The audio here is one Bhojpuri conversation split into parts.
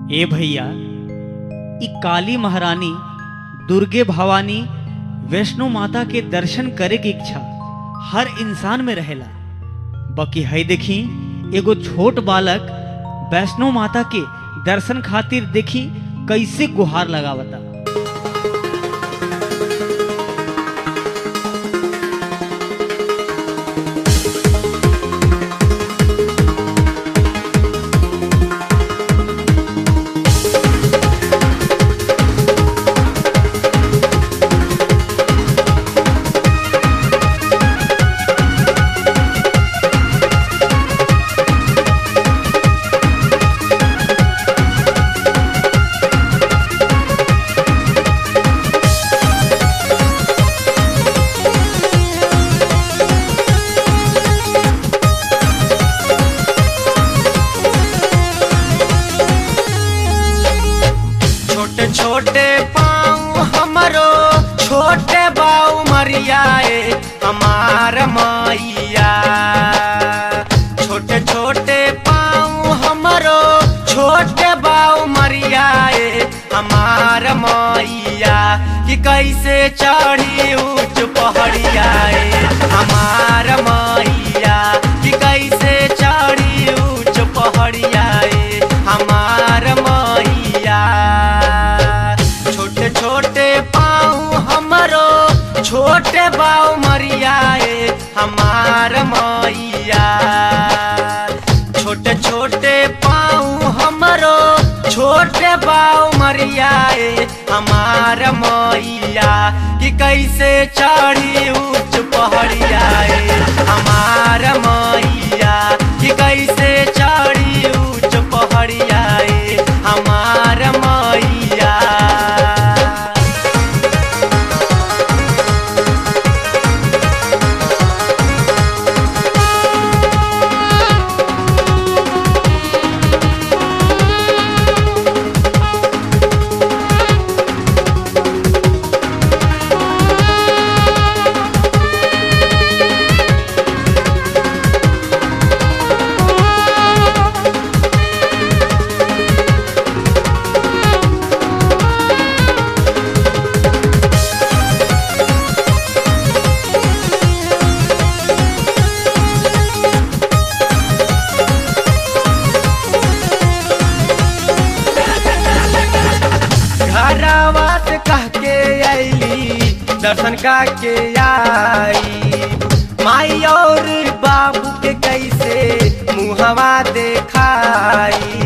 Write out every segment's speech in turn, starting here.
ए भैया, ई काली महारानी, दुर्गे भवानी, वैष्णो माता के दर्शन करे की इच्छा हर इंसान में रहेला। बाकी है देखी एगो छोट बालक वैष्णो माता के दर्शन खातिर देखी कैसे गुहार लगावता। छोटे पाँव हमरो छोटे बाऊ मरियाए हमार मैया। छोटे छोटे पाँव हमरो छोटे बाऊ मरियाए हमार मैया। कि कैसे चढ़ी ऊंच पहाड़ियाए हमार मैया। कि कैसे चढ़ी ऊंच पहाड़ियाए हमार मैया। छोटे छोटे पाँव हमरो छोटे बाऊ मरियाए हमार मैया। छोटे छोटे पाँव हमरो छोटे बाऊ मरियाए हमार मैया। कि कैसे चढ़ी ऊंच पहाड़ियाए हमार मैया। कि कैसे चढ़ी ऊंच पहाड़ियाए हमार मैया। घरवास कह के अली दर्शन का के आई। माई और बाबू के कैसे मुहवा देखाई।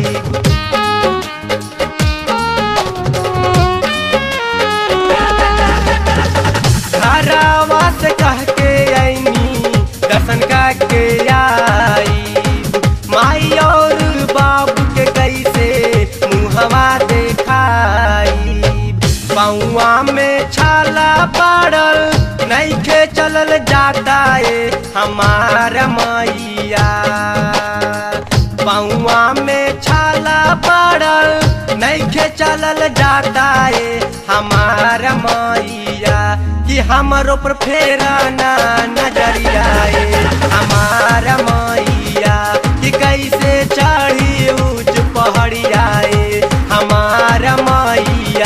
घरवास कह के अली दर्शन का के आई। माई और बाबू के कैसे मुहवा देखाई। पौआ में छाला पड़ल नइखे चलल जाता है हमार मैया। पौआ में छाला पड़ल नइखे चलल जाता है हमार मैया। कि हमरो पर फेरा ना नजरिया हमार मैया। कि कैसे चढ़ी ऊंच पहाड़ियाए हमार मैया।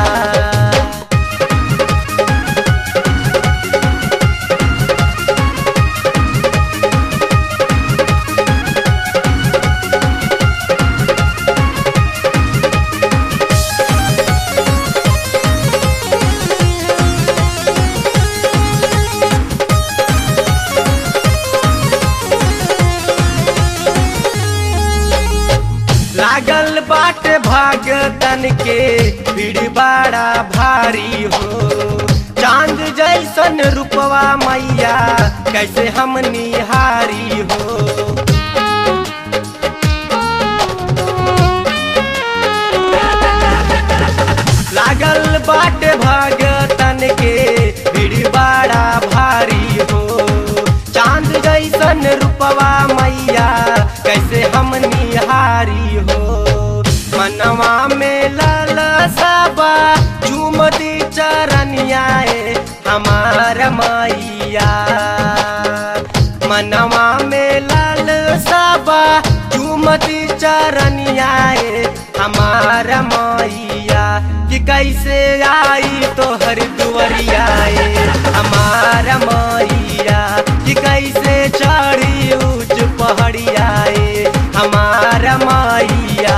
लागल बाट भागतन के भीड़ बड़ा भारी हो। चांद जैसन रूपवा मैया कैसे हम निहारी हो। लागल बाट भागतन के भीड़ बड़ा भारी हो। चांद जैसन रूपवा मैया कैसे हम निहारी हो। मनवा में ललसाबा झूमती चरनियाए हमार मैया। मनवा में ललसाबा झूमती चरनियाए हमार कैसे आई तोहर दुआरिया हमारा मैया कि कैसे चढ़ी ऊंच पहाड़िया हमारा मैया।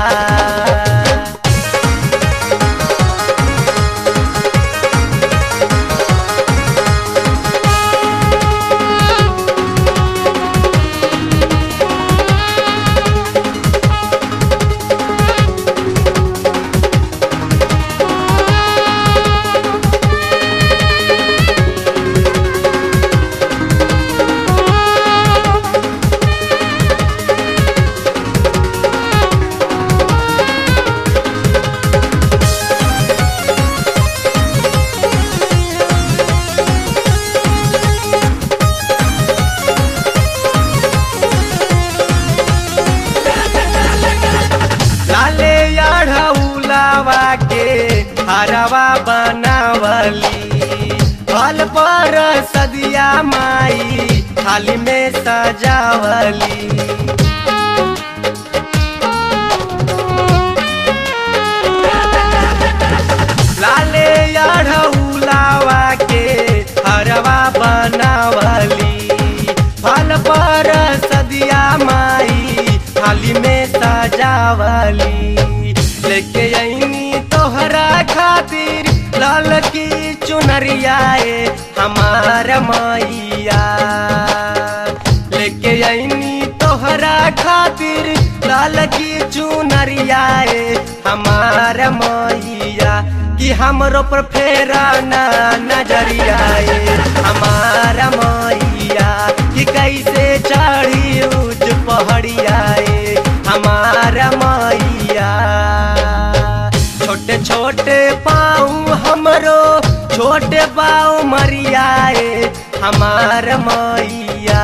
हरवा बनावली फल पर सदिया माई थाली में सजावली। लाले अढ़उलावा के हरवा बनावली फल पर सदिया माई थाली में सजावली। लेके आईनी तोहरा खातिर लाल की चुनरिया हमारा मैया। लेके आईनी तोहरा खातिर लाल की चुनरिया हमारा मैया कि हमरो पर फेरा ना नजरिया हमारा मैया कि कैसे चढ़ी ऊंच पहाड़िया हमारा मैया। छोटे छोटे पाँव हमरो छोटे पाँव मरियाए हमारा मैया।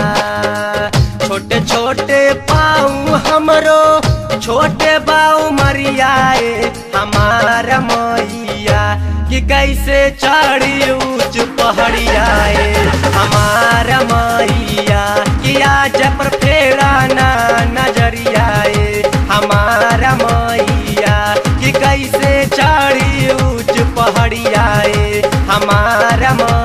छोटे छोटे पाँव हमरो छोटे पाँव मरियाए हमारा मैया कि कैसे चढ़ी ऊंच पहाड़ियाए हमारा मैया कि आज पर फेरा ना नजरियाए हमारा मैया कि कैसे चढ़ी ऊंच पहाड़िया हमारा